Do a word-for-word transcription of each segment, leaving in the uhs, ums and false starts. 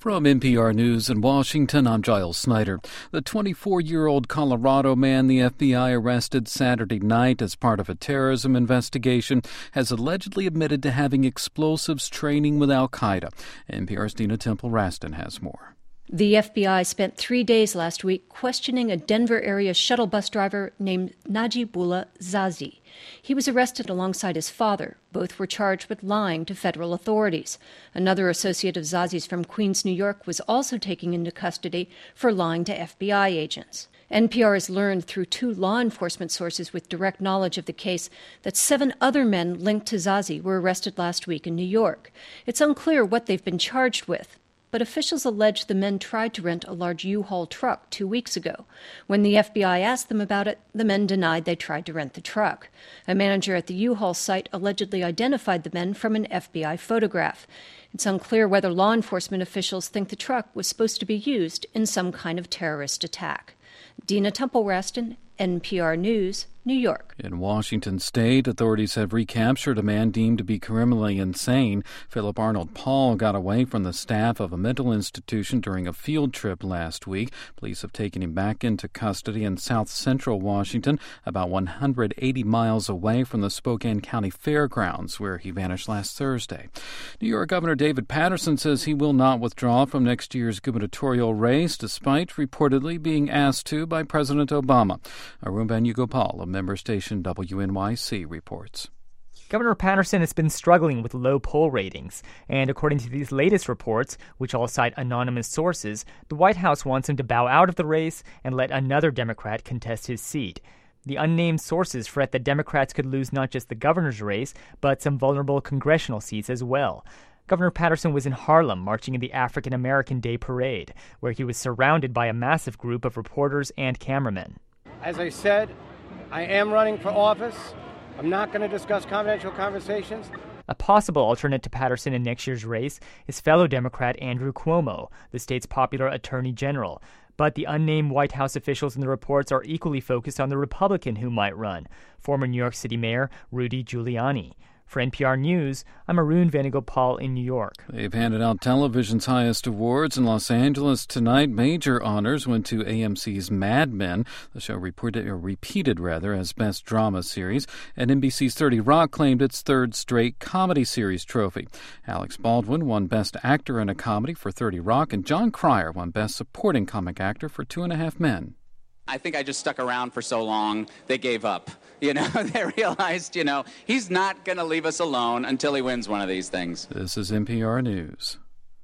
From N P R News in Washington, I'm Giles Snyder. The twenty-four-year-old Colorado man the F B I arrested Saturday night as part of a terrorism investigation has allegedly admitted to having explosives training with al-Qaeda. N P R's Dina Temple-Raston has more. The F B I spent three days last week questioning a Denver-area shuttle bus driver named Najibullah Zazi. He was arrested alongside his father. Both were charged with lying to federal authorities. Another associate of Zazi's from Queens, New York, was also taken into custody for lying to F B I agents. N P R has learned through two law enforcement sources with direct knowledge of the case that seven other men linked to Zazi were arrested last week in New York. It's unclear what they've been charged with, but officials allege the men tried to rent a large U-Haul truck two weeks ago. When the F B I asked them about it, the men denied they tried to rent the truck. A manager at the U-Haul site allegedly identified the men from an F B I photograph. It's unclear whether law enforcement officials think the truck was supposed to be used in some kind of terrorist attack. Dina Temple-Raston, N P R News, New York. In Washington state, authorities have recaptured a man deemed to be criminally insane. Philip Arnold Paul got away from the staff of a mental institution during a field trip last week. Police have taken him back into custody in south central Washington, about one hundred eighty miles away from the Spokane County Fairgrounds, where he vanished last Thursday. New York Governor David Paterson says he will not withdraw from next year's gubernatorial race, despite reportedly being asked to by President Obama. Arun Banugopal of member station W N Y C reports. Governor Paterson has been struggling with low poll ratings, and according to these latest reports, which all cite anonymous sources, the White House wants him to bow out of the race and let another Democrat contest his seat. The unnamed sources fret that Democrats could lose not just the governor's race, but some vulnerable congressional seats as well. Governor Paterson was in Harlem marching in the African American Day Parade, where he was surrounded by a massive group of reporters and cameramen. As I said, I am running for office. I'm not going to discuss confidential conversations. A possible alternate to Paterson in next year's race is fellow Democrat Andrew Cuomo, the state's popular attorney general. But the unnamed White House officials in the reports are equally focused on the Republican who might run, former New York City Mayor Rudy Giuliani. For N P R News, I'm Arun Vanagopal in New York. They've handed out television's highest awards in Los Angeles tonight. Major honors went to A M C's Mad Men. The show reported, or repeated rather, as Best Drama Series. And N B C's thirty Rock claimed its third straight comedy series trophy. Alex Baldwin won Best Actor in a Comedy for thirty Rock, and John Cryer won Best Supporting Comic Actor for Two and a Half Men. I think I just stuck around for so long, they gave up. You know, they realized, you know, he's not going to leave us alone until he wins one of these things. This is N P R News.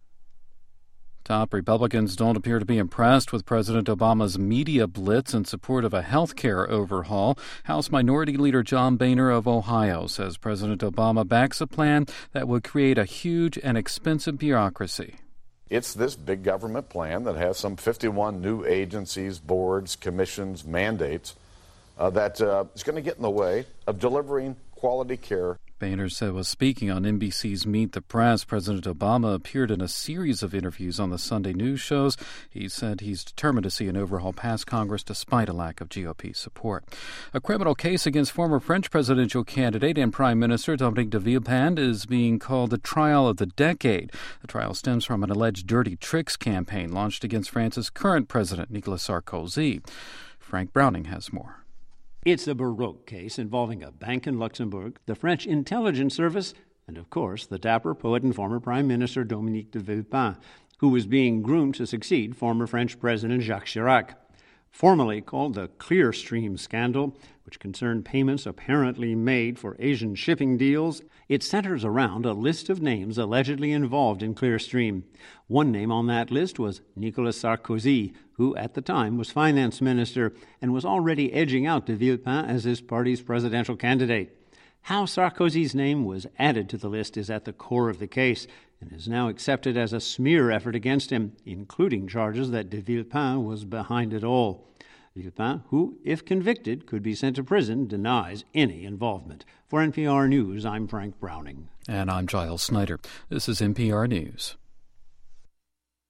Top Republicans don't appear to be impressed with President Obama's media blitz in support of a health care overhaul. House Minority Leader John Boehner of Ohio says President Obama backs a plan that would create a huge and expensive bureaucracy. It's this big government plan that has some fifty-one new agencies, boards, commissions, mandates uh, that uh, is going to get in the way of delivering quality care. Boehner said was speaking on N B C's Meet the Press. President Obama appeared in a series of interviews on the Sunday news shows. He said he's determined to see an overhaul pass Congress despite a lack of G O P support. A criminal case against former French presidential candidate and Prime Minister Dominique de Villepin is being called the trial of the decade. The trial stems from an alleged dirty tricks campaign launched against France's current president, Nicolas Sarkozy. Frank Browning has more. It's a Baroque case involving a bank in Luxembourg, the French intelligence service, and of course the dapper poet and former Prime Minister Dominique de Villepin, who was being groomed to succeed former French President Jacques Chirac. Formally called the Clearstream scandal, which concerned payments apparently made for Asian shipping deals, it centers around a list of names allegedly involved in Clearstream. One name on that list was Nicolas Sarkozy, who at the time was finance minister and was already edging out de Villepin as his party's presidential candidate. How Sarkozy's name was added to the list is at the core of the case and is now accepted as a smear effort against him, including charges that de Villepin was behind it all. Villepin, who, if convicted, could be sent to prison, denies any involvement. For N P R News, I'm Frank Browning. And I'm Giles Snyder. This is N P R News.